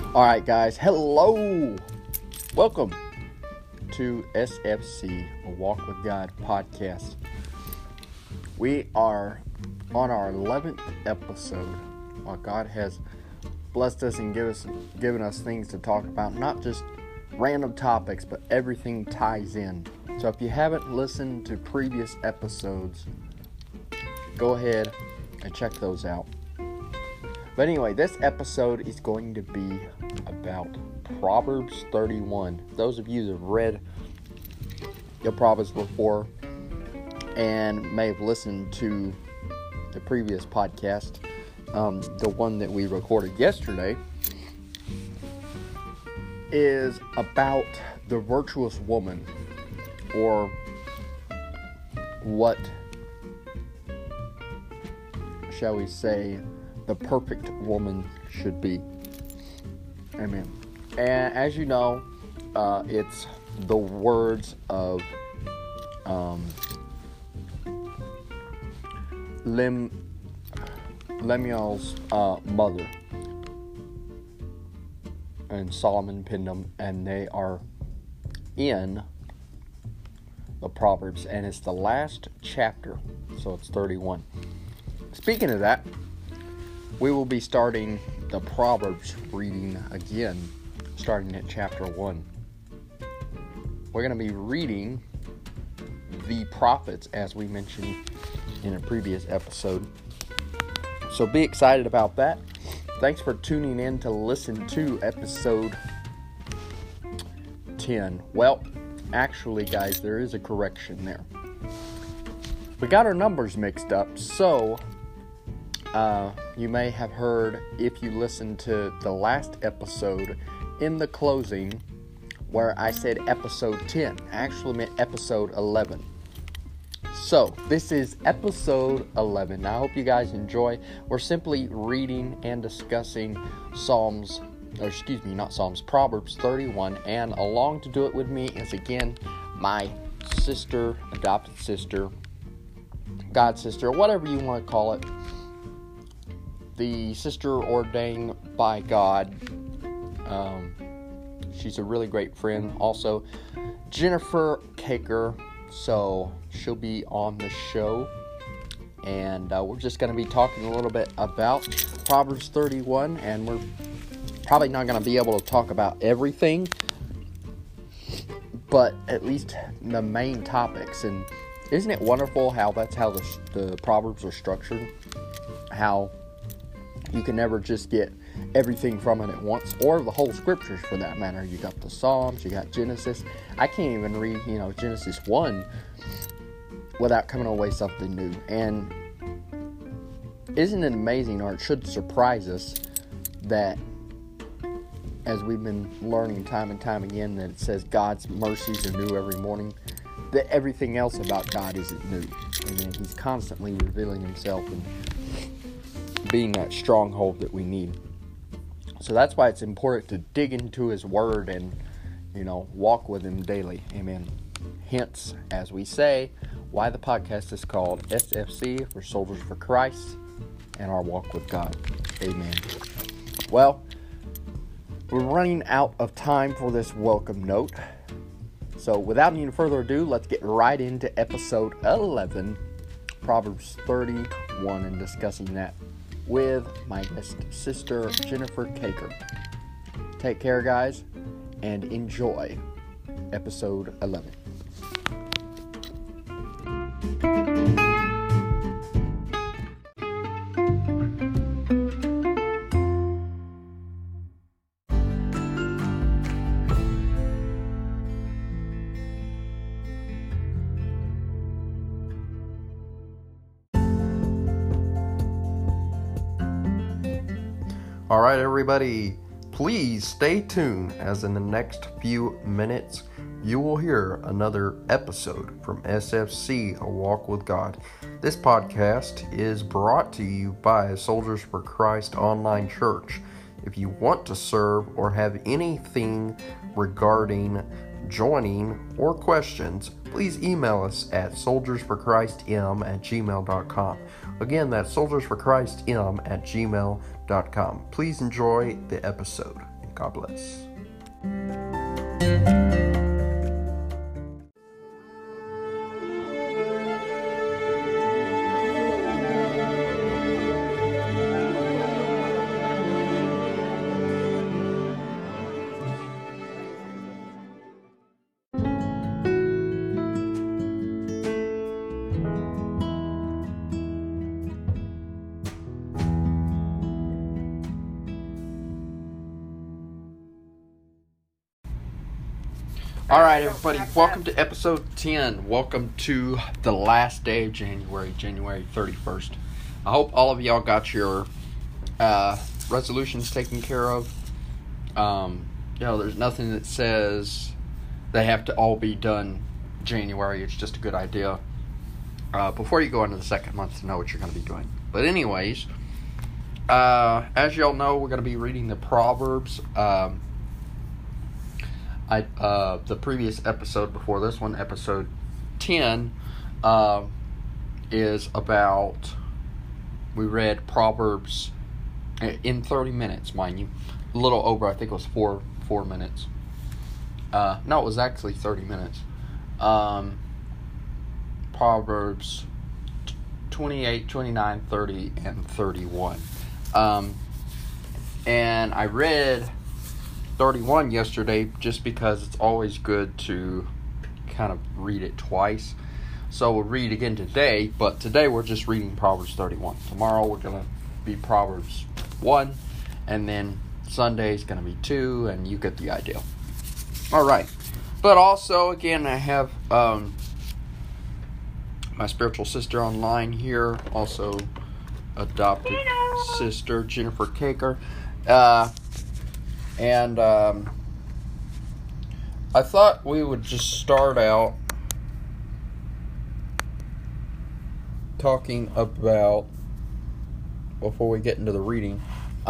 Alright guys, hello! Welcome to SFC, a Walk with God podcast. We are on our 11th episode. While God has blessed us and given us things to talk about, not just random topics, but everything ties in. So if you haven't listened to previous episodes, go ahead and check those out. But anyway, this episode is going to be about Proverbs 31. Those of you that have read the Proverbs before and may have listened to the previous podcast, the one that we recorded yesterday, is about the virtuous woman, or what, shall we say, the perfect woman should be. Amen. And as you know, it's the words of Lemuel's mother, and Solomon penned them, and they are in the Proverbs, and it's the last chapter, so it's 31. Speaking of that, we will be starting the Proverbs reading again, starting at chapter 1. We're going to be reading the prophets, as we mentioned in a previous episode. So be excited about that. Thanks for tuning in to listen to episode 10. Well, actually, guys, there is a correction there. We got our numbers mixed up, so you may have heard, if you listened to the last episode, in the closing, where I said episode 10. I actually meant episode 11. So, this is episode 11. I hope you guys enjoy. We're simply reading and discussing Proverbs 31. And along to do it with me is, again, my sister, adopted sister, God sister, whatever you want to call it. The sister ordained by God. She's a really great friend. Also, Jennifer Caker. So she'll be on the show. And we're just going to be talking a little bit about Proverbs 31. And we're probably not going to be able to talk about everything, but at least the main topics. And isn't it wonderful how that's how the Proverbs are structured? How you can never just get everything from it at once, or the whole scriptures for that matter. You got the Psalms, you got Genesis. I can't even read, Genesis 1 without coming away something new. And isn't it amazing, or it should surprise us, that as we've been learning time and time again, that it says God's mercies are new every morning, that everything else about God isn't new. And He's constantly revealing Himself and being that stronghold that we need. So that's why it's important to dig into His Word and, walk with Him daily. Amen. Hence, as we say, why the podcast is called SFC, for Soldiers for Christ, and our walk with God. Amen. Well, we're running out of time for this welcome note. So without any further ado, let's get right into episode 11, Proverbs 31, and discussing that with my guest sister, Jennifer Caker. Take care, guys, and enjoy episode 11. All right, everybody, please stay tuned, as in the next few minutes, you will hear another episode from SFC, A Walk with God. This podcast is brought to you by Soldiers for Christ Online Church. If you want to serve or have anything regarding joining or questions, please email us at soldiersforchristm@gmail.com. Again, that's soldiersforchristm@gmail.com. Please enjoy the episode. God bless. All right, everybody, welcome to episode 10. Welcome to the last day of January 31st. I hope all of y'all got your resolutions taken care of. There's nothing that says they have to all be done January. It's just a good idea before you go into the second month to know what you're going to be doing. But anyways, as y'all know, we're going to be reading the Proverbs. The previous episode before this one, episode 10, is about, we read Proverbs in 30 minutes, mind you. A little over, I think it was four minutes. No, it was actually 30 minutes. Proverbs 28, 29, 30, and 31. And I read 31 yesterday just because it's always good to kind of read it twice. So we'll read again today, but today we're just reading Proverbs 31. Tomorrow we're going to be Proverbs 1, and then Sunday is going to be 2, and you get the idea. All right. But also, again, I have my spiritual sister online here, also adopted sister Jennifer Caker. And I thought we would just start out talking about, before we get into the reading,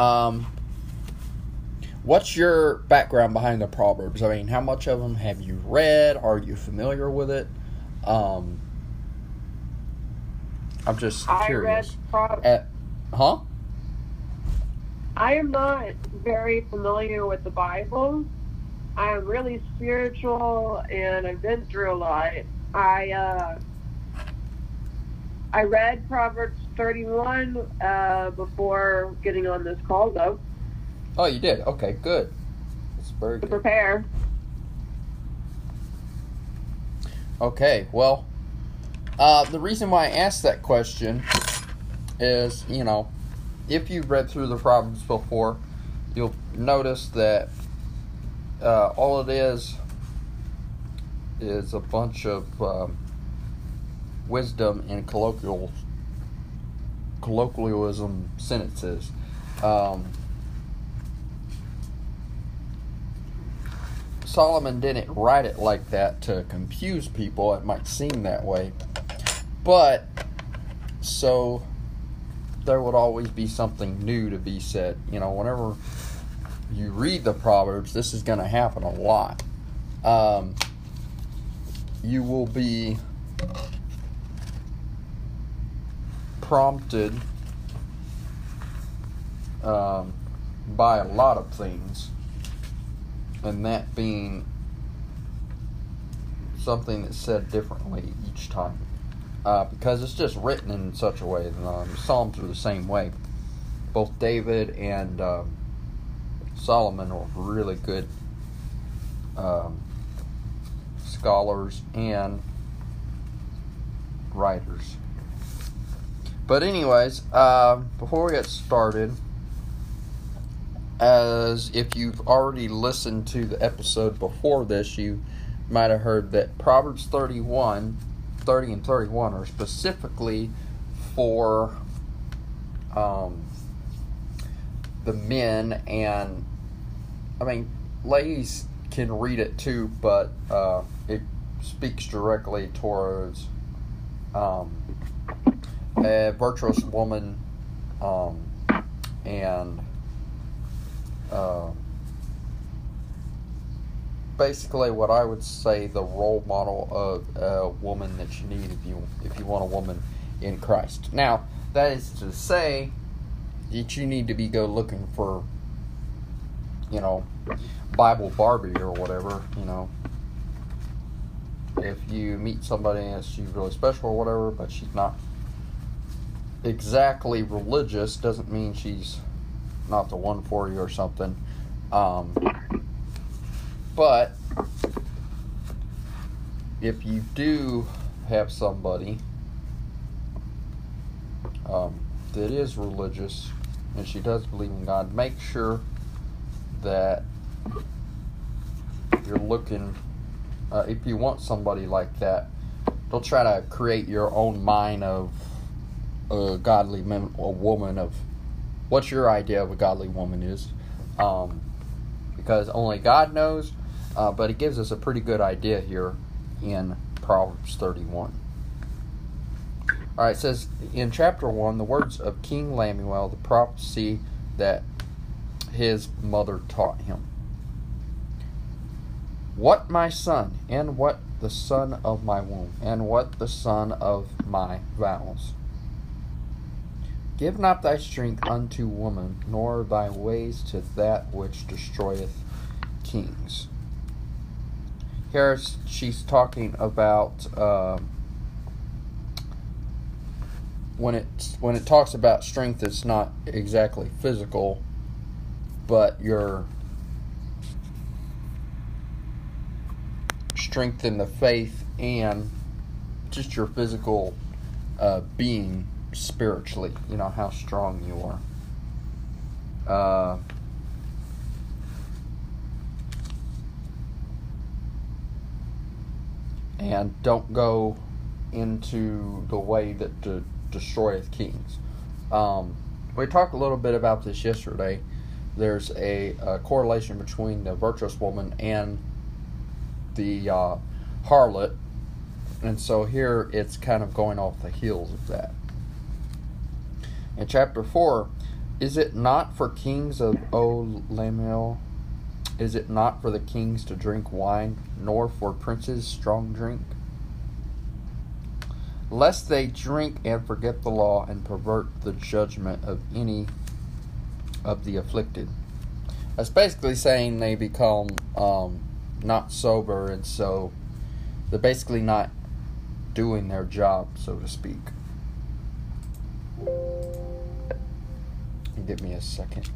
what's your background behind the Proverbs? I mean, how much of them have you read? Are you familiar with it? I'm just curious. I read I am not very familiar with the Bible. I am really spiritual, and I've been through a lot. I read Proverbs 31 before getting on this call, though. Oh, you did? Okay, good. That's very good. To prepare. Okay, well, the reason why I asked that question is, if you've read through the Proverbs before, you'll notice that all it is a bunch of wisdom in colloquialism sentences. Solomon didn't write it like that to confuse people. It might seem that way. But, so there would always be something new to be said. Whenever you read the Proverbs, this is going to happen a lot. You will be prompted by a lot of things, and that being something that's said differently each time. Because it's just written in such a way. The Psalms are the same way. Both David and Solomon were really good scholars and writers. But anyways, before we get started, as if you've already listened to the episode before this, you might have heard that Proverbs 30 and 31 are specifically for the men, and ladies can read it too, but it speaks directly towards a virtuous woman and basically what I would say the role model of a woman that you need if you want a woman in Christ. Now, that is to say that you need to go looking for Bible Barbie or whatever. If you meet somebody and she's really special or whatever, but she's not exactly religious, doesn't mean she's not the one for you or something. But if you do have somebody that is religious and she does believe in God, make sure that you're looking, if you want somebody like that, don't try to create your own mind of a godly woman, of what your idea of a godly woman is, because only God knows, but it gives us a pretty good idea here in Proverbs 31. Alright, it says in chapter 1, the words of King Lemuel, the prophecy that his mother taught him. What my son, and what the son of my womb, and what the son of my vows. Give not thy strength unto woman, nor thy ways to that which destroyeth kings. Here she's talking about when it talks about strength, it's not exactly physical, but your strength in the faith and just your physical being spiritually, how strong you are. And don't go into the way that destroyeth kings. We talked a little bit about this yesterday. There's a correlation between the virtuous woman and the harlot, and so here it's kind of going off the heels of that. In chapter 4, is it not for kings of Lemuel? Is it not for the kings to drink wine, nor for princes strong drink? Lest they drink and forget the law and pervert the judgment of any of the afflicted. That's basically saying they become not sober, and so they're basically not doing their job, so to speak. Give me a second.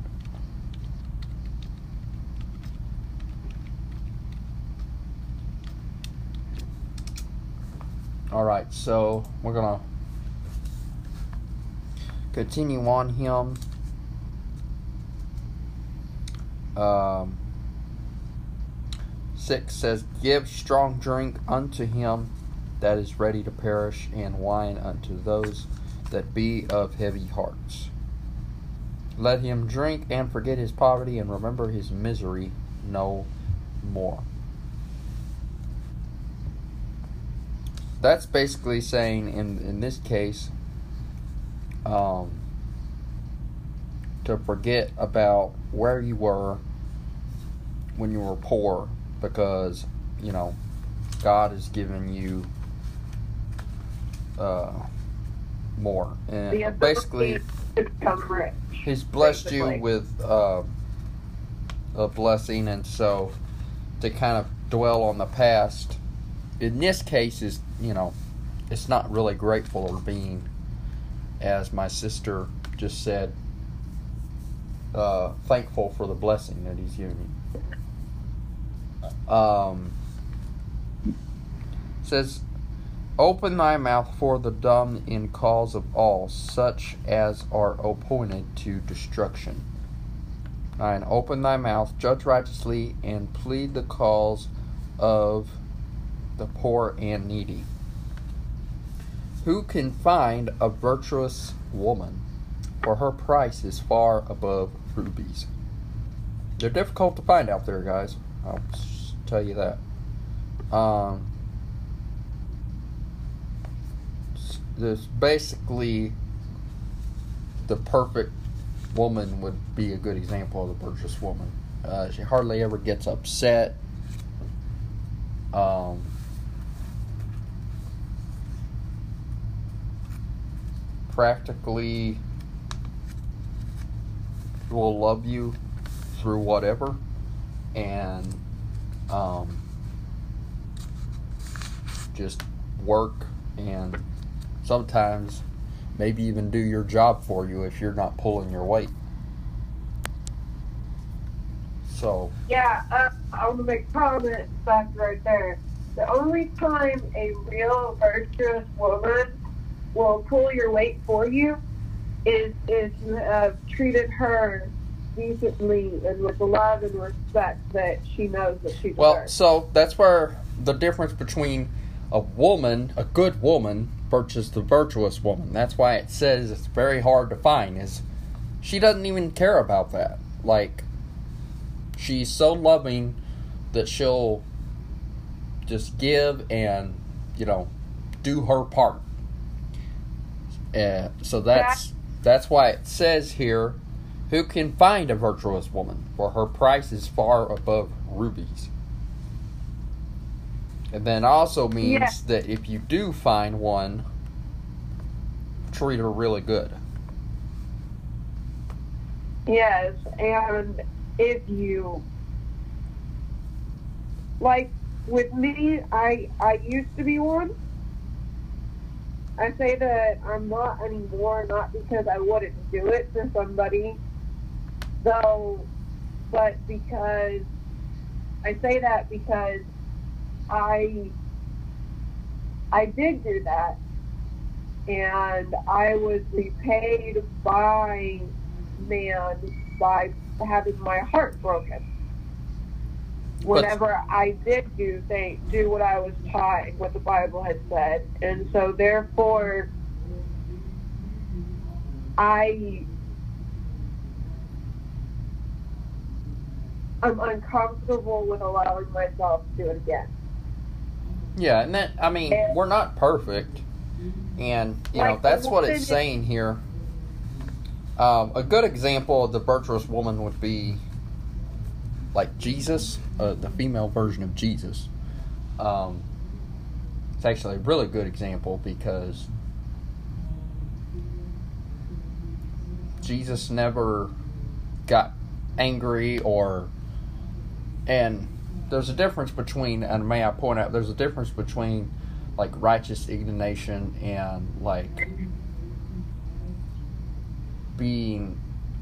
Alright, so we're going to continue on him. 6 says, give strong drink unto him that is ready to perish, and wine unto those that be of heavy hearts. Let him drink and forget his poverty, and remember his misery no more. That's basically saying, in this case, to forget about where you were when you were poor, because, God has given you more. And basically, He's blessed you with a blessing, and so to kind of dwell on the past, in this case, is, it's not really grateful or being, as my sister just said, thankful for the blessing that He's given you. Says, open thy mouth for the dumb in cause of all such as are appointed to destruction. 9. Open thy mouth, judge righteously, and plead the cause of the poor and needy. Who can find a virtuous woman? For her price is far above rubies. They're difficult to find out there, guys. I'll just tell you that. There's basically the perfect woman would be a good example of the virtuous woman. She hardly ever gets upset. Practically will love you. through whatever and just work, and sometimes maybe even do your job for you if you're not pulling your weight. So Yeah, I want to make a comment back right there. The only time a real virtuous woman will pull your weight for you is if you have treated her decently and with the love and respect that she knows that she deserves. well, so that's where the difference between a woman, a good woman, versus the virtuous woman. That's why it says it's very hard to find, is she doesn't even care about that. Like, she's so loving that she'll just give and, do her part. So that's why it says here, who can find a virtuous woman? For her price is far above rubies. And then also means that if you do find one, treat her really good. Yes, and if you, like with me, I used to be one. I say that I'm not anymore, not because I wouldn't do it for somebody, though, but because, I say that because I did do that, and I was repaid by man by having my heart broken. Whenever I did do what I was taught, what the Bible had said, and so therefore, I'm uncomfortable with allowing myself to do it again. Yeah, and we're not perfect, and that's what it's saying here. A good example of the virtuous woman would be like Jesus, the female version of Jesus. It's actually a really good example because Jesus never got angry and there's a difference between, and may I point out, there's a difference between like righteous indignation and like being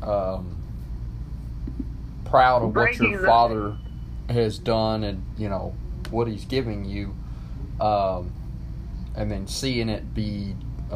proud of what your father has done and what he's giving you, and then seeing it be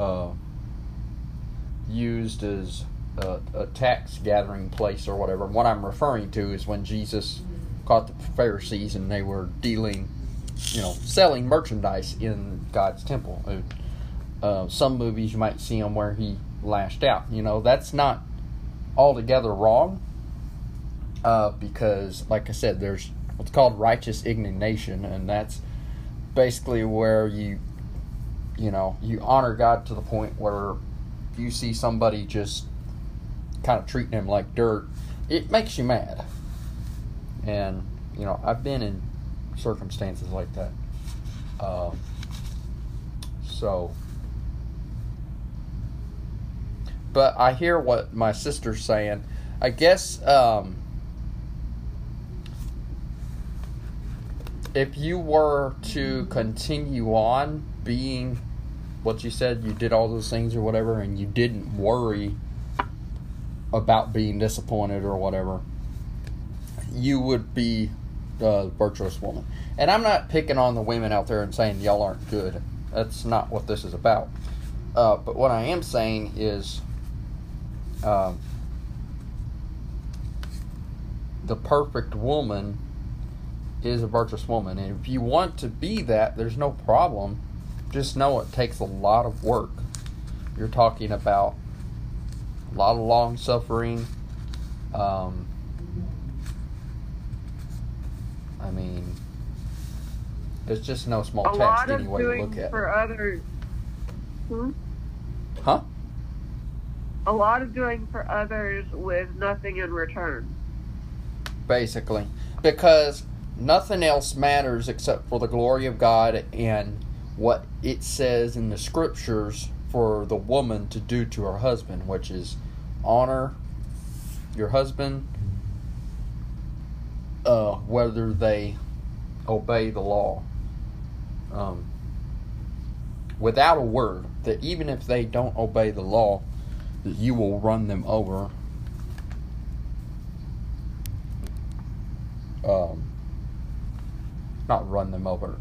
used as a tax gathering place or whatever. What I'm referring to is when Jesus caught the Pharisees and they were dealing, selling merchandise in God's temple. Some movies you might see him where he lashed out. That's not altogether wrong, because, like I said, there's what's called righteous indignation, and that's basically where you honor God to the point where you see somebody just kind of treating him like dirt, it makes you mad. And I've been in circumstances like that. But I hear what my sister's saying. I guess if you were to continue on being what you said, you did all those things or whatever, and you didn't worry about being disappointed or whatever, you would be a virtuous woman. And I'm not picking on the women out there and saying y'all aren't good. That's not what this is about. But what I am saying is the perfect woman is a virtuous woman. And if you want to be that, there's no problem. Just know it takes a lot of work. You're talking about a lot of long suffering. It's just no small task any way you look at it. For others. Huh? A lot of doing for others with nothing in return. Basically. Because nothing else matters except for the glory of God and what it says in the scriptures for the woman to do to her husband, which is honor your husband, whether they obey the law. Without a word, that even if they don't obey the law, that you will run them over. Not run them over.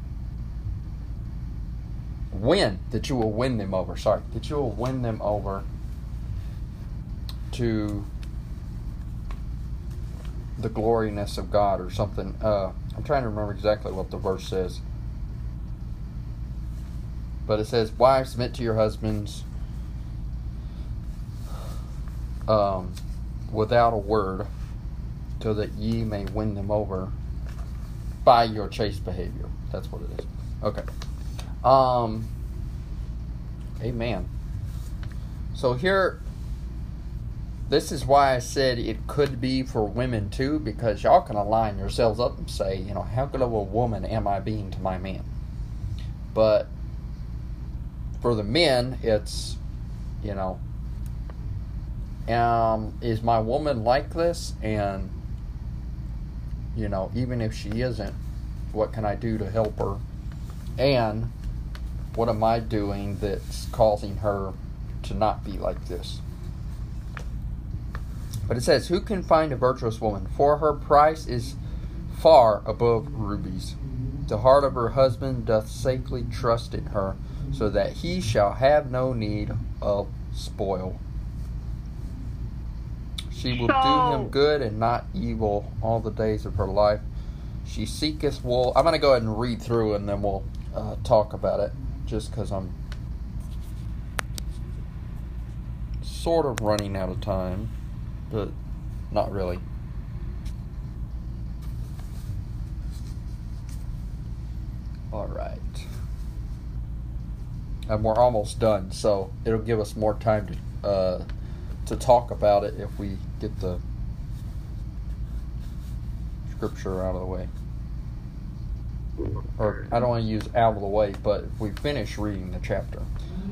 That you will win them over. Sorry, that you will win them over to the gloriness of God or something. I'm trying to remember exactly what the verse says. But it says, wives, submit to your husbands without a word, so that ye may win them over by your chaste behavior. That's what it is. Okay. Amen. So here, this is why I said it could be for women too, because y'all can align yourselves up and say, how good of a woman am I being to my man? But for the men, it's, is my woman like this? And, even if she isn't, what can I do to help her? And what am I doing that's causing her to not be like this? But it says, who can find a virtuous woman? For her price is far above rubies. The heart of her husband doth safely trust in her, so that he shall have no need of spoil. She will do him good and not evil all the days of her life. She seeketh wool. I'm going to go ahead and read through and then we'll talk about it, just because I'm sort of running out of time, but not really. All right. And we're almost done, so it'll give us more time to talk about it if we get the scripture out of the way. Or I don't want to use out of the way, but if we finish reading the chapter.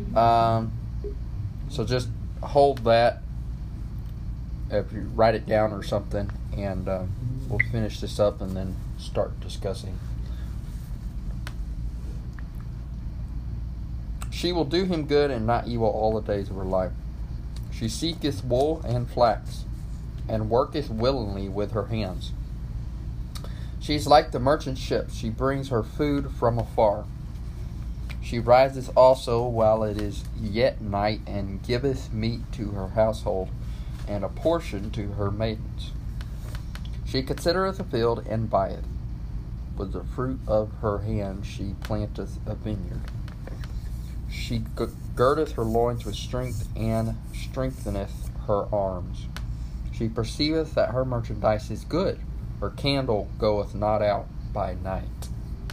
So just hold that if you write it down or something, and we'll finish this up and then start discussing. She will do him good and not evil all the days of her life. She seeketh wool and flax, and worketh willingly with her hands. She is like the merchant ship. She brings her food from afar. She riseth also while it is yet night, and giveth meat to her household, and a portion to her maidens. She considereth a field, and buyeth. With the fruit of her hand she planteth a vineyard. She girdeth her loins with strength, and strengtheneth her arms. She perceiveth that her merchandise is good. Her candle goeth not out by night.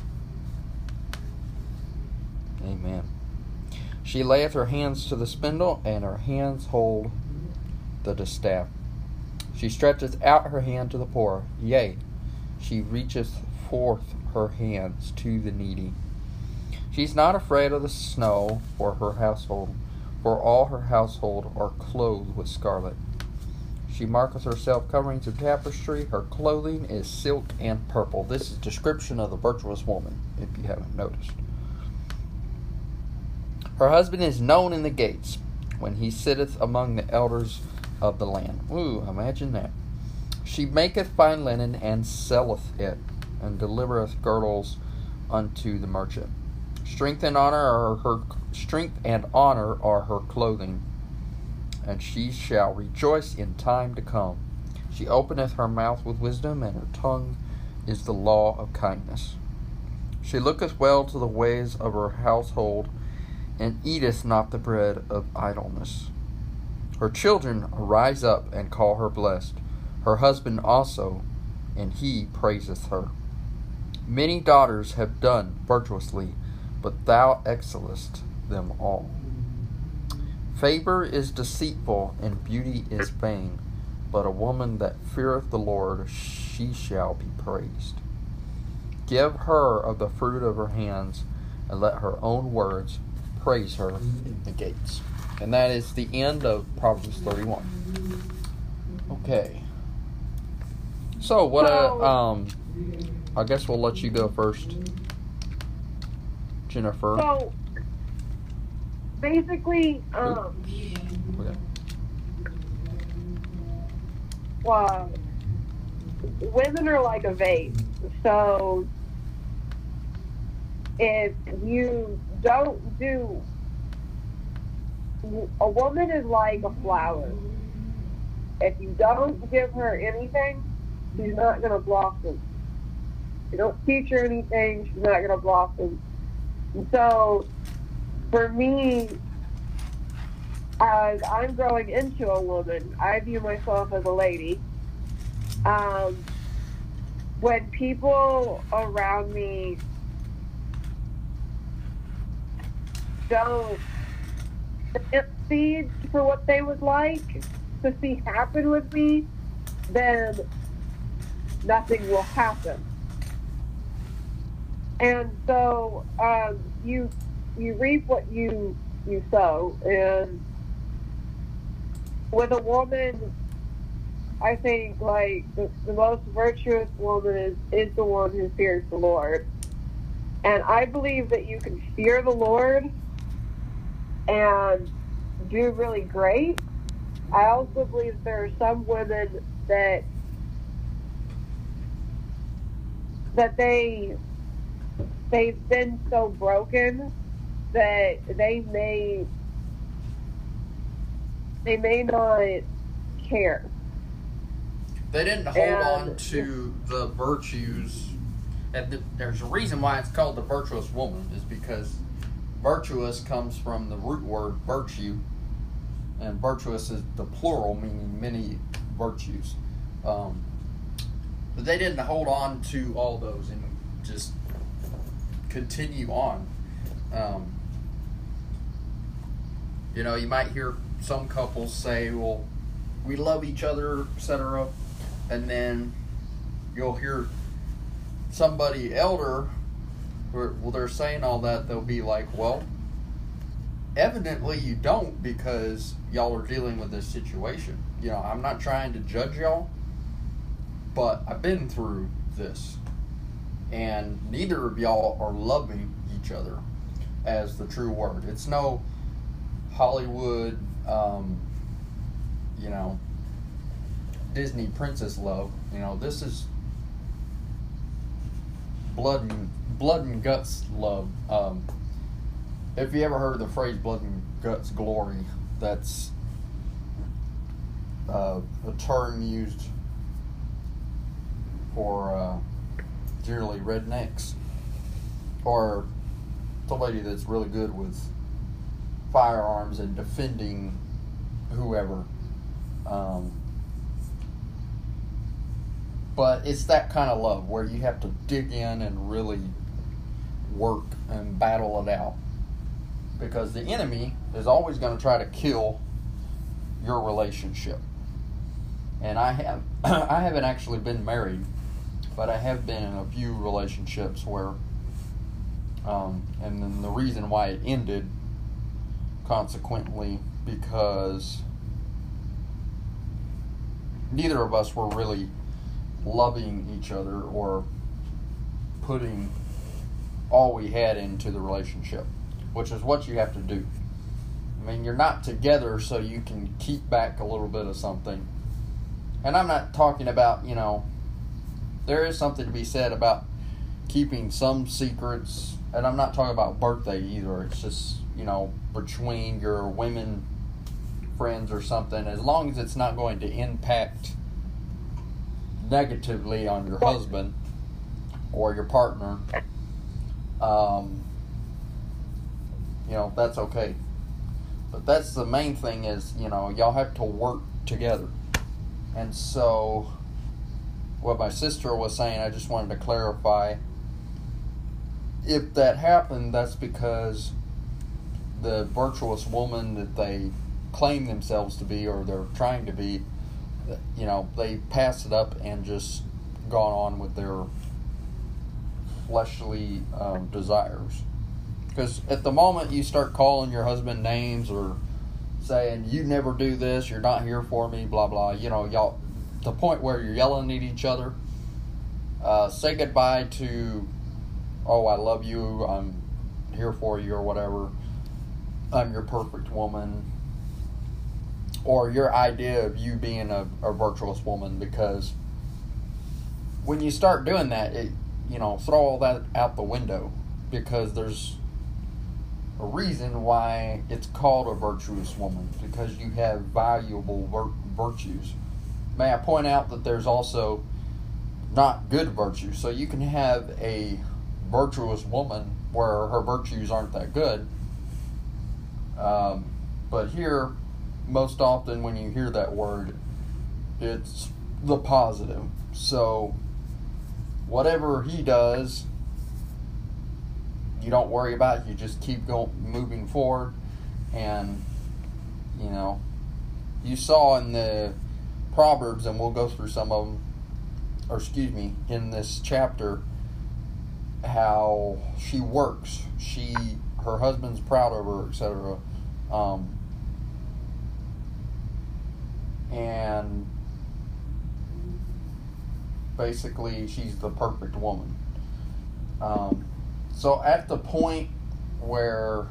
Amen. She layeth her hands to the spindle, and her hands hold the distaff. She stretcheth out her hand to the poor. Yea, she reacheth forth her hands to the needy. She is not afraid of the snow for her household, for all her household are clothed with scarlet. She marketh herself coverings of tapestry. Her clothing is silk and purple. This is a description of the virtuous woman, if you haven't noticed. Her husband is known in the gates, when he sitteth among the elders of the land. Ooh, imagine that. She maketh fine linen, and selleth it, and delivereth girdles unto the merchant. Strength and honor are her clothing, and she shall rejoice in time to come. She openeth her mouth with wisdom, and her tongue is the law of kindness. She looketh well to the ways of her household, and eateth not the bread of idleness. Her children rise up and call her blessed, her husband also, and he praiseth her. Many daughters have done virtuously, but thou excellest them all. Favor is deceitful, and beauty is vain, but a woman that feareth the Lord, she shall be praised. Give her of the fruit of her hands, and let her own words praise her in the gates. And that is the end of Proverbs 31. Okay. So I guess we'll let you go first, Jennifer. So basically, Okay. well, women are like a vase. So if you don't do, a woman is like a flower. If you don't give her anything, she's not going to blossom. If you don't teach her anything, she's not going to blossom. And so, for me, as I'm growing into a woman, I view myself as a lady. When people around me don't plant seeds for what they would like to see happen with me, then nothing will happen. And so you reap what you sow. And with a woman, I think like the most virtuous woman is the one who fears the Lord. And I believe that you can fear the Lord and do really great. I also believe there are some women that they've been so broken that they may not care. They didn't hold on to the virtues. And there's a reason why it's called the virtuous woman, is because virtuous comes from the root word virtue, and virtuous is the plural, meaning many virtues. But they didn't hold on to all those and just continue on. You might hear some couples say, well, we love each other, etc. And then you'll hear somebody elder, well, they're saying all that, they'll be like, well, evidently you don't, because y'all are dealing with this situation. I'm not trying to judge y'all, but I've been through this, and neither of y'all are loving each other as the true word. It's no Hollywood, Disney princess love. This is blood and guts love. If you ever heard of the phrase blood and guts glory, that's a term used for generally rednecks, or somebody that's really good with firearms and defending whoever. But it's that kind of love where you have to dig in and really work and battle it out, because the enemy is always going to try to kill your relationship. And I haven't actually been married, but I have been in a few relationships where and then the reason why it ended, consequently, because neither of us were really loving each other or putting all we had into the relationship, which is what you have to do. I mean, you're not together so you can keep back a little bit of something. And I'm not talking about, there is something to be said about keeping some secrets, and I'm not talking about birthday either. It's just, between your women friends or something, as long as it's not going to impact negatively on your husband or your partner, that's okay. But that's the main thing is, y'all have to work together. And so, what my sister was saying, I just wanted to clarify, if that happened, that's because the virtuous woman that they claim themselves to be, or they're trying to be, they passed it up and just gone on with their fleshly desires. Because at the moment you start calling your husband names or saying, you never do this, you're not here for me, blah, blah, y'all, the point where you're yelling at each other. Say goodbye to, oh, I love you, I'm here for you, or whatever. I'm your perfect woman. Or your idea of you being a virtuous woman, because when you start doing that, throw all that out the window, because there's a reason why it's called a virtuous woman, because you have valuable virtues. May I point out that there's also not good virtues. So you can have a virtuous woman where her virtues aren't that good. But here, most often when you hear that word, it's the positive. So whatever he does, you don't worry about it. You just keep moving forward. And you saw in the Proverbs, and we'll go through some of them, in this chapter, how she works. Her husband's proud of her, etc. And basically, she's the perfect woman. So at the point where,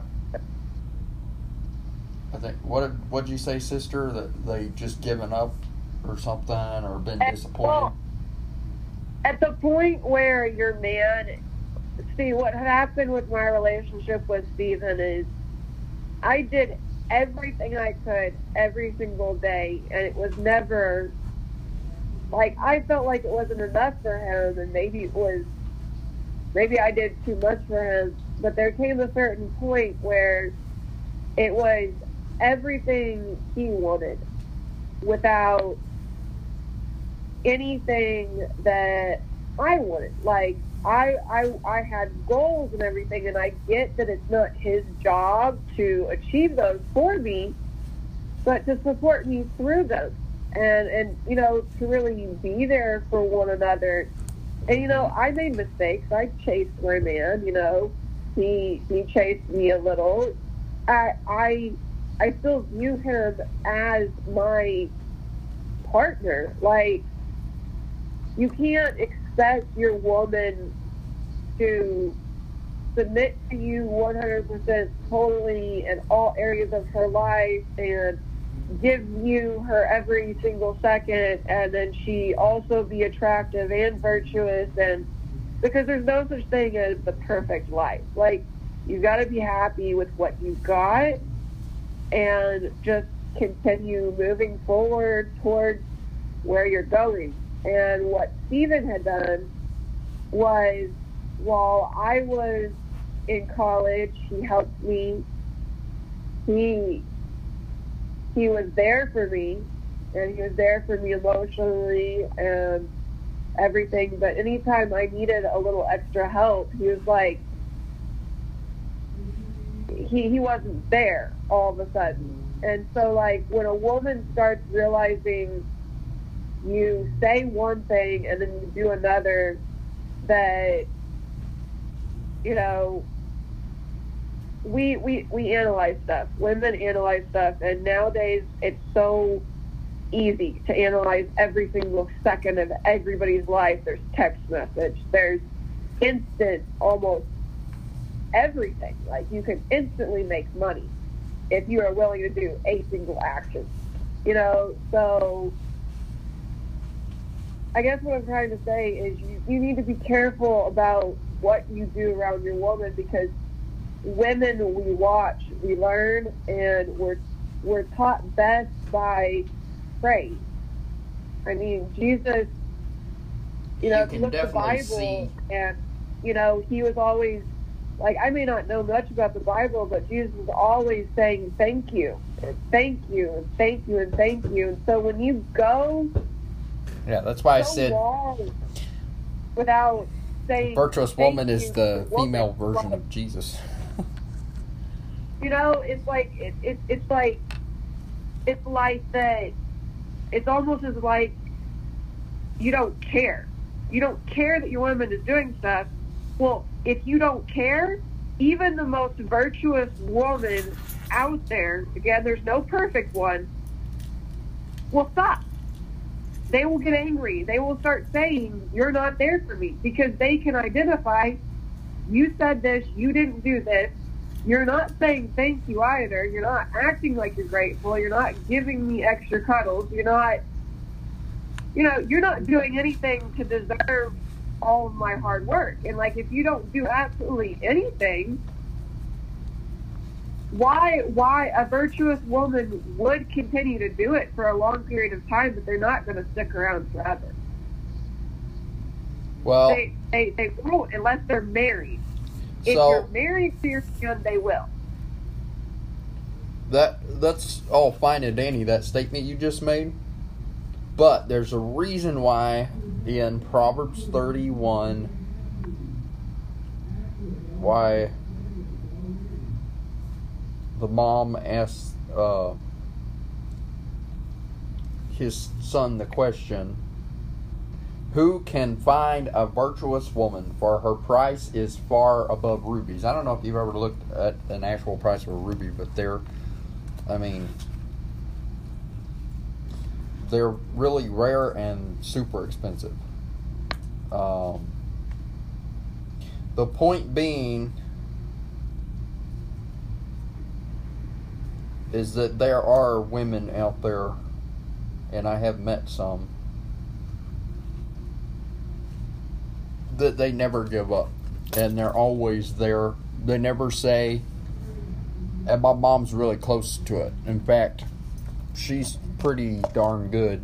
I think, what'd you say, sister? That they just given up or something, or been disappointed? Well, at the point where your man, see, what had happened with my relationship with Stephen is I did everything I could every single day, and it was never, like, I felt like it wasn't enough for him, and maybe I did too much for him, but there came a certain point where it was everything he wanted without anything that I wanted. Like, I had goals and everything, and I get that it's not his job to achieve those for me, but to support me through them, and to really be there for one another. And I made mistakes. I chased my man. He chased me a little. I still view him as my partner. Like, you can't expect your woman to submit to you 100% totally in all areas of her life and give you her every single second, and then she also be attractive and virtuous, and because there's no such thing as the perfect life. Like, you got to be happy with what you've got and just continue moving forward towards where you're going. And what Stephen had done was, while I was in college, he helped me. He was there for me, and he was there for me emotionally and everything. But anytime I needed a little extra help, he was like, he wasn't there all of a sudden. And so, like, when a woman starts realizing you say one thing and then you do another, that, we analyze stuff. Women analyze stuff, and nowadays it's so easy to analyze every single second of everybody's life. There's text message, there's instant, almost everything. Like, you can instantly make money if you are willing to do a single action. So I guess what I'm trying to say is you need to be careful about what you do around your woman, because women, we watch, we learn, and we're taught best by praise. I mean, Jesus, if you look at the Bible, and, he was always, like, I may not know much about the Bible, but Jesus was always saying thank you, and thank you, and thank you, and thank you. And so when you go... Yeah, that's why I said... without saying... Virtuous woman is the female version of Jesus. It's like that. It's almost as like you don't care. You don't care that your woman is doing stuff. Well, if you don't care, even the most virtuous woman out there, again, there's no perfect one, will stop. they will get angry. They will start saying, you're not there for me, because they can identify, you said this, you didn't do this. You're not saying thank you either. You're not acting like you're grateful. You're not giving me extra cuddles. You're not, you're not doing anything to deserve all of my hard work. And like, if you don't do absolutely anything, why a virtuous woman would continue to do it for a long period of time, but they're not going to stick around forever. Well, they won't unless they're married. If so, you're married to your son, they will. That's all fine and dandy, that statement you just made. But there's a reason why in Proverbs 31, why the mom asked his son the question, who can find a virtuous woman, for her price is far above rubies. I don't know if you've ever looked at an actual price of a ruby, but they're really rare and super expensive. The point being is that there are women out there, and I have met some, that they never give up, and they're always there. They never say, and my mom's really close to it. In fact, she's pretty darn good.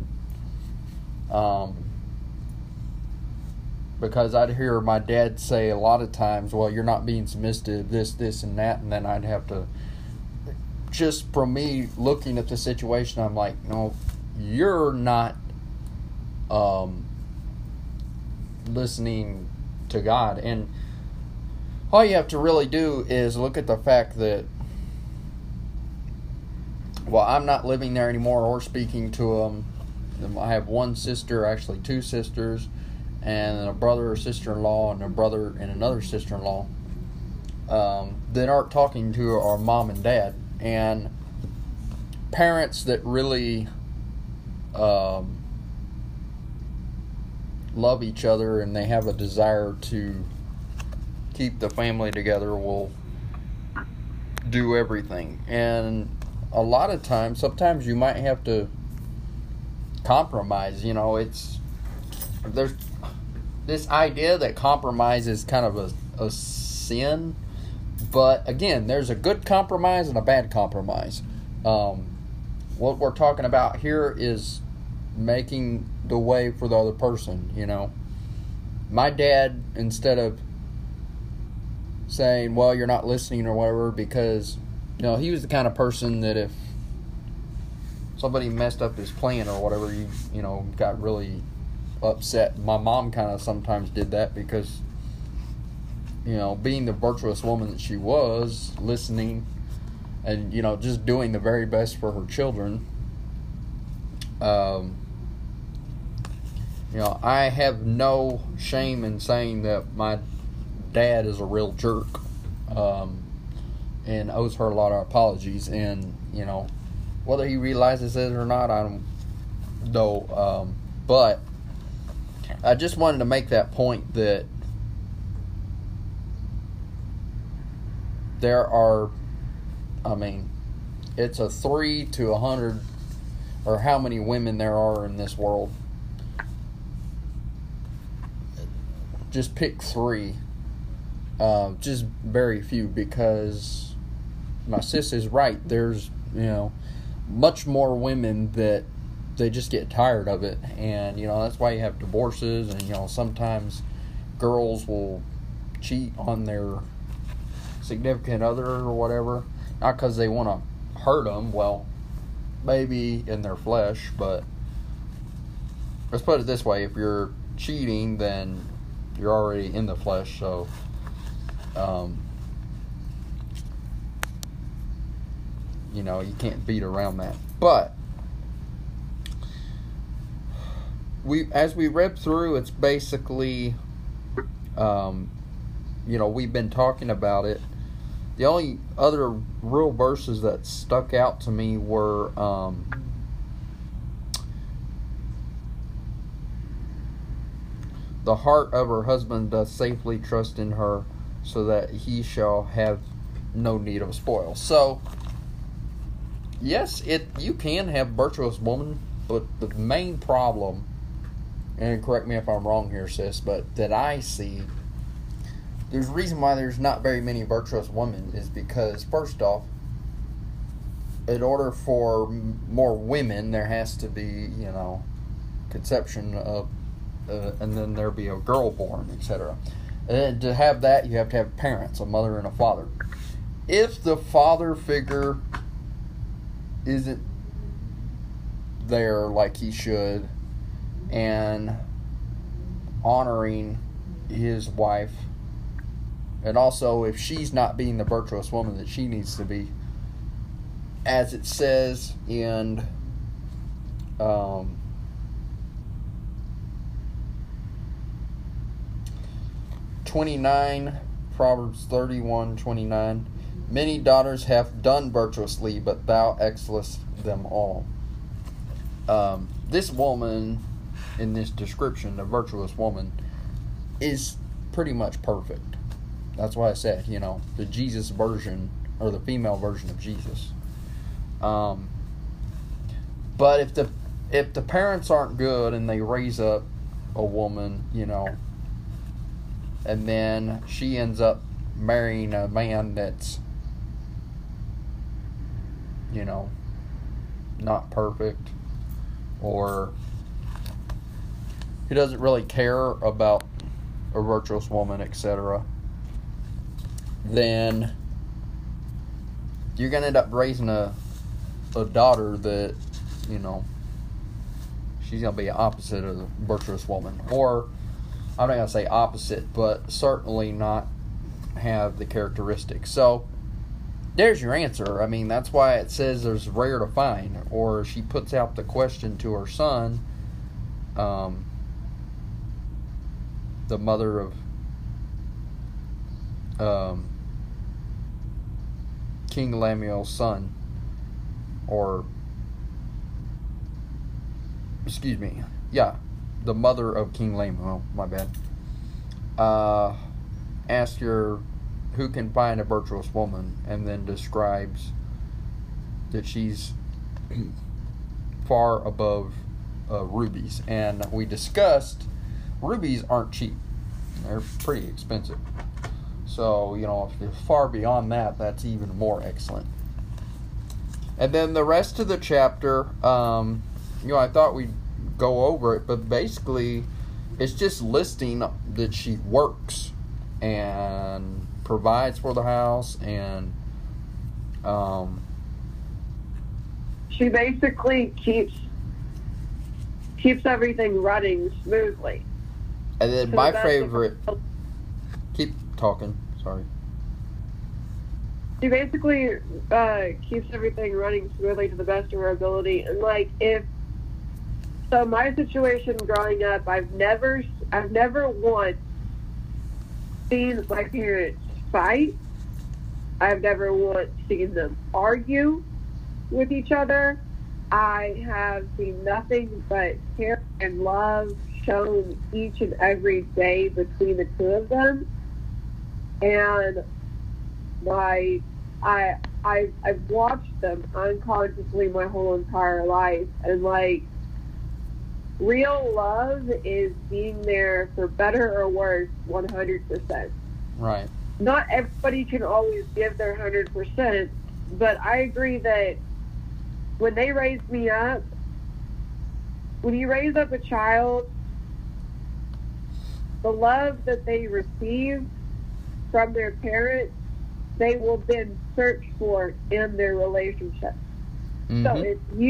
Because I'd hear my dad say a lot of times, well, you're not being submissive, this, and that, and then I'd have to, just from me looking at the situation, I'm like, no, you're not listening to God. And all you have to really do is look at the fact that, well, I'm not living there anymore or speaking to them. I have one sister, actually two sisters, and a brother or sister-in-law, and a brother and another sister-in-law that aren't talking to our mom and dad. And parents that really love each other and they have a desire to keep the family together will do everything. And a lot of times, sometimes you might have to compromise. There's this idea that compromise is kind of a sin, but again, there's a good compromise and a bad compromise. What we're talking about here is making the way for the other person. My dad, instead of saying, well, you're not listening or whatever, because he was the kind of person that if somebody messed up his plan or whatever, got really upset. My mom kind of sometimes did that because, being the virtuous woman that she was, listening and, just doing the very best for her children. I have no shame in saying that my dad is a real jerk, and owes her a lot of apologies. And, whether he realizes it or not, I don't know. But I just wanted to make that point that there are, it's a 3 to 100, or how many women there are in this world. Just pick 3. Just very few, because my sis is right. There's, much more women that they just get tired of it. And, that's why you have divorces. And, sometimes girls will cheat on their significant other or whatever. Not because they want to hurt them. Well, maybe in their flesh. But let's put it this way. If you're cheating, then you're already in the flesh. So, you can't beat around that. But as we read through, it's basically, we've been talking about it. The only other real verses that stuck out to me were the heart of her husband doth safely trust in her, so that he shall have no need of spoil. So, yes, you can have virtuous woman, but the main problem, and correct me if I'm wrong here, sis, but that I see, there's a reason why there's not very many virtuous women is because, first off, in order for more women, there has to be, conception of, and then there be a girl born, etc. And to have that, you have to have parents, a mother and a father. If the father figure isn't there like he should, and honoring his wife, and also if she's not being the virtuous woman that she needs to be, as it says in Proverbs 31:29, many daughters have done virtuously, but thou excellest them all. This woman, in this description, the virtuous woman, is pretty much perfect. That's why I said, the Jesus version, or the female version of Jesus. But if the parents aren't good and they raise up a woman, and then she ends up marrying a man that's, not perfect, or he doesn't really care about a virtuous woman, etc., then you're going to end up raising a daughter that, she's going to be opposite of the virtuous woman. Or, I'm not going to say opposite, but certainly not have the characteristics. So, there's your answer. I mean, that's why it says there's rare to find. Or she puts out the question to her son, the mother of King Lemuel's son, or the mother of King Lemuel, my bad. Ask her who can find a virtuous woman, and then describes that she's far above rubies. And we discussed rubies aren't cheap; they're pretty expensive. So, if you're far beyond that, that's even more excellent. And then the rest of the chapter, I thought we'd go over it, but basically, it's just listing that she works and provides for the house, and she basically keeps everything running smoothly. And then my favorite... Keep talking. Sorry. She basically keeps everything running smoothly to the best of her ability. And my situation growing up, I've never once seen my parents fight. I've never once seen them argue with each other. I have seen nothing but care and love shown each and every day between the two of them. And I've watched them unconsciously my whole entire life, and real love is being there for better or worse 100%. Right. Not everybody can always give their 100%, but I agree that when they raised me up, when you raise up a child, the love that they receive from their parents, they will then search for in their relationship. Mm-hmm. So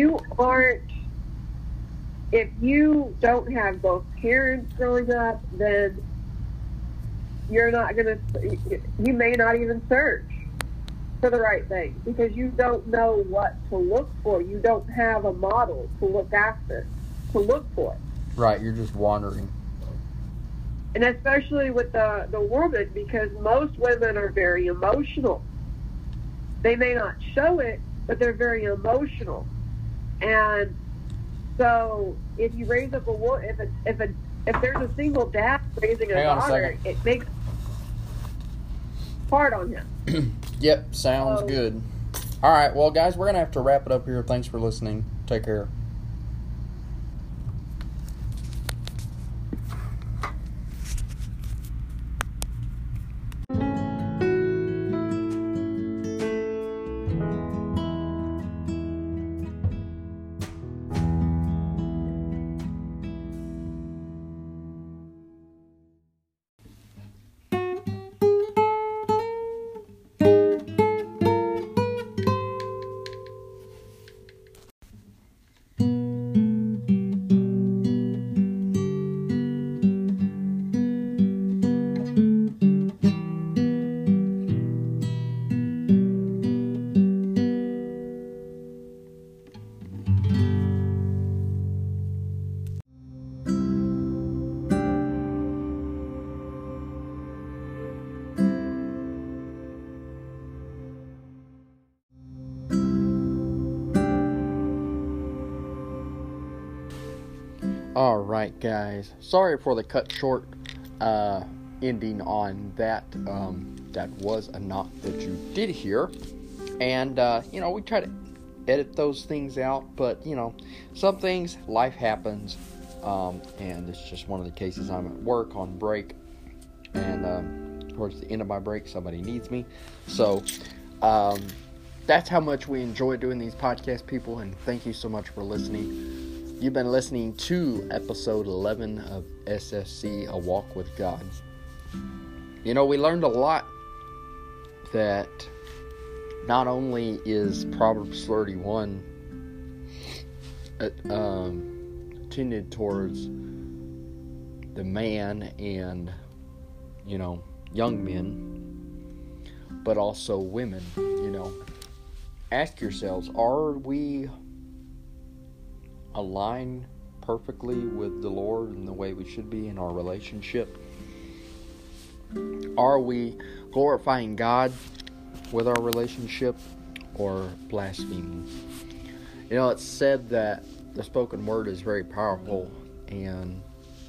if you don't have both parents growing up, then you may not even search for the right thing, because you don't know what to look for. You don't have a model to look for. Right, you're just wandering. And especially with the woman, because most women are very emotional. They may not show it, but they're very emotional. And So if you raise up if there's a single dad raising a daughter, it makes it hard on him. Yep, sounds good. All right, well, guys, we're going to have to wrap it up here. Thanks for listening. Take care. Alright, guys. Sorry for the cut short ending on that. That was a knock that you did hear. And, we try to edit those things out. But, some things, life happens. And it's just one of the cases. I'm at work on break. And towards the end of my break, somebody needs me. So, that's how much we enjoy doing these podcasts, people. And thank you so much for listening. You've been listening to episode 11 of SFC, A Walk with God. We learned a lot that not only is Proverbs 31 tended towards the man and, young men, but also women, Ask yourselves, are we aligned perfectly with the Lord and the way we should be in our relationship? Are we glorifying God with our relationship or blaspheming? It's said that the spoken word is very powerful and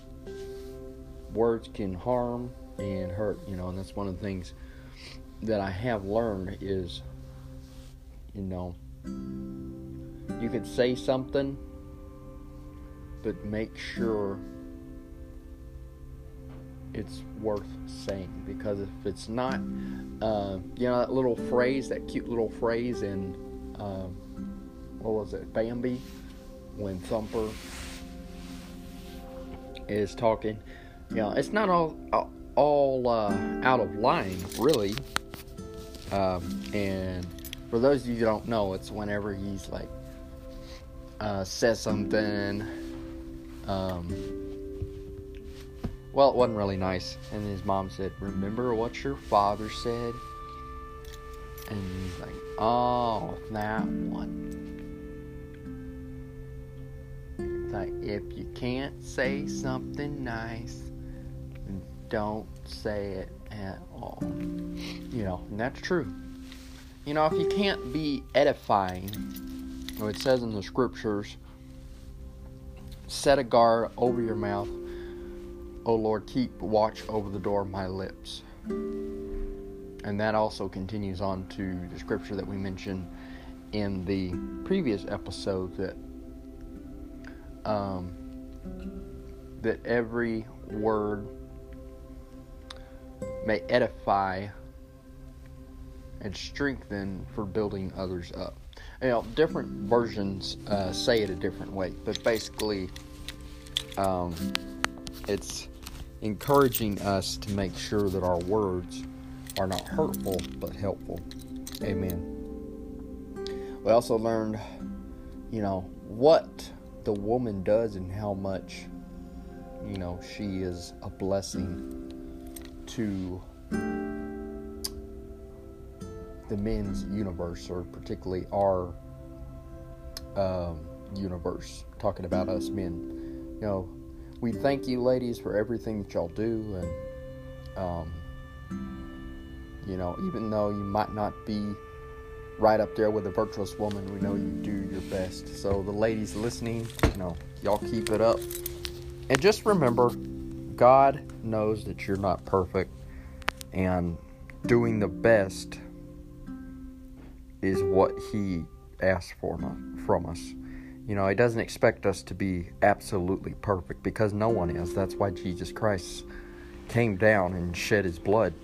words can harm and hurt, and that's one of the things that I have learned is, you could say something, but make sure it's worth saying, because if it's not, that little phrase, that cute little phrase in, Bambi, when Thumper is talking, it's not all out of line, really, and for those of you who don't know, it's whenever he's like, says something, well, it wasn't really nice. And his mom said, "Remember what your father said?" And he's like, "Oh, that one." It's like, if you can't say something nice, then don't say it at all. And that's true. If you can't be edifying, it says in the scriptures, set a guard over your mouth. O Lord, keep watch over the door of my lips. And that also continues on to the scripture that we mentioned in the previous episode, that every word may edify and strengthen for building others up. Different versions say it a different way, but basically, it's encouraging us to make sure that our words are not hurtful, but helpful. Amen. We also learned, what the woman does and how much, she is a blessing to the men's universe, or particularly our universe, talking about us men. We thank you, ladies, for everything that y'all do, and even though you might not be right up there with a virtuous woman. We know you do your best. So the ladies listening, y'all keep it up. And just remember, God knows that you're not perfect, and doing the best is what He asks from us. He doesn't expect us to be absolutely perfect, because no one is. That's why Jesus Christ came down and shed His blood.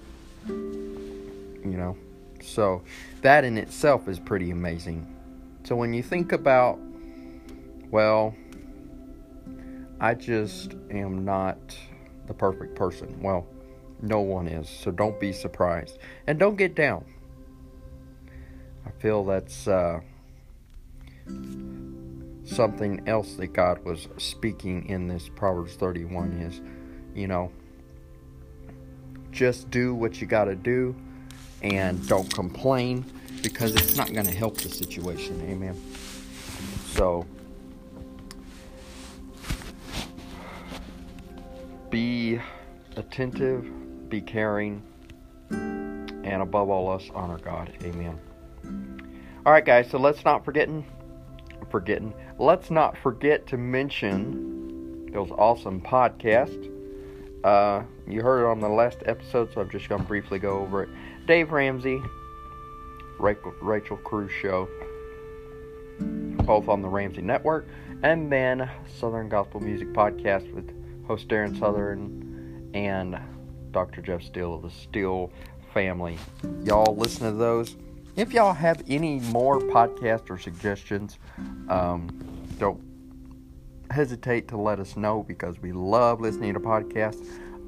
So that in itself is pretty amazing. So when you think about, well, I just am not the perfect person. Well, no one is. So don't be surprised. And don't get down. I feel that's something else that God was speaking in this Proverbs 31 is, just do what you got to do and don't complain, because it's not going to help the situation. Amen. So be attentive, be caring, and above all else, honor God. Amen. All right, guys, so let's not forget to mention those awesome podcasts. You heard it on the last episode, so I'm just going to briefly go over it. Dave Ramsey, Rachel Cruz Show, both on the Ramsey Network, and then Southern Gospel Music Podcast with host Darren Southern and Dr. Jeff Steele of the Steele family. Y'all listen to those. If y'all have any more podcasts or suggestions, don't hesitate to let us know, because we love listening to podcasts,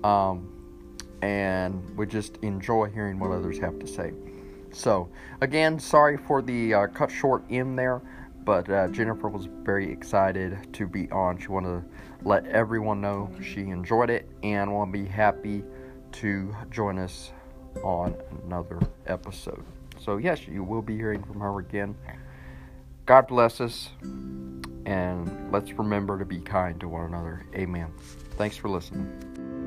and we just enjoy hearing what others have to say. So, again, sorry for the cut short in there, but Jennifer was very excited to be on. She wanted to let everyone know she enjoyed it and will be happy to join us on another episode. So, yes, you will be hearing from her again. God bless us, and let's remember to be kind to one another. Amen. Thanks for listening.